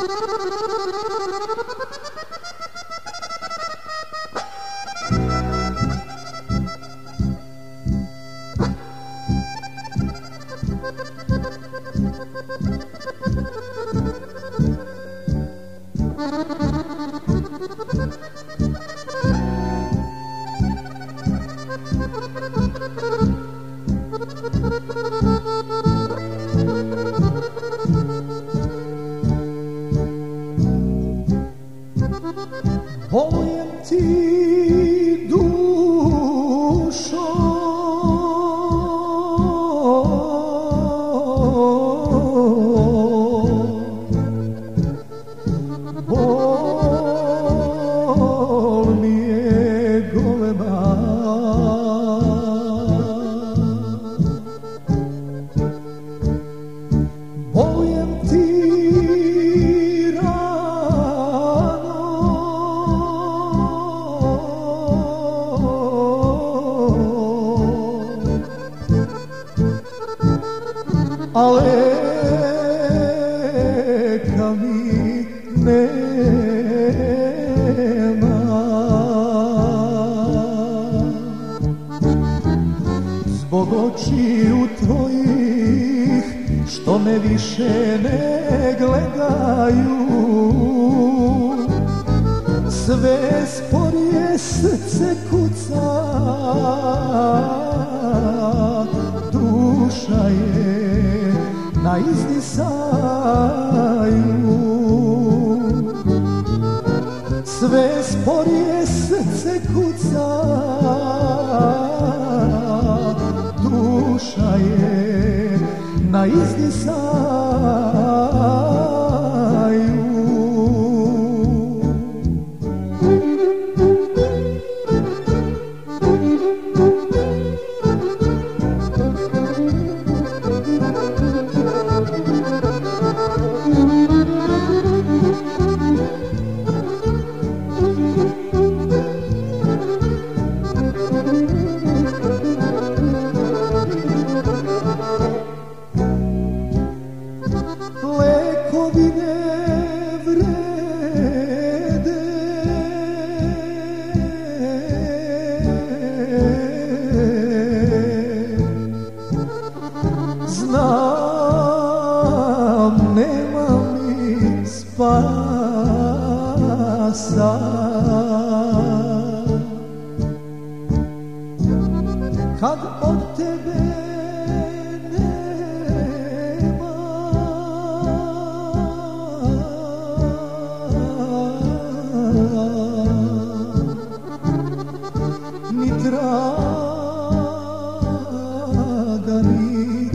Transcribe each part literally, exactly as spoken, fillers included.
Volim ti dušo, bol mi je golema. Volim ti a leka mi nema. Zbog očiju tvojih što me više ne gledaju, sve sporije srce kuca, duša je na izdisaju. Sve sporije srce kuca, duša je na izdisaju. Lekovi ne vrede, znam nema mi spasa. Kad od tebe nema ni traga ni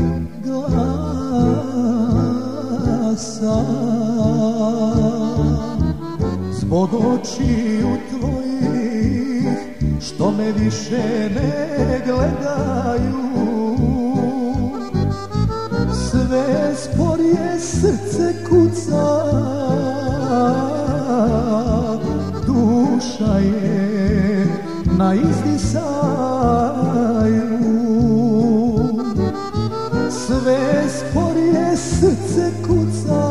glasa, zbog očiju tvojih što me više ne gledaju, sve sporije srce kuca, duša je na izdisaju. Sve sporije srce kuca,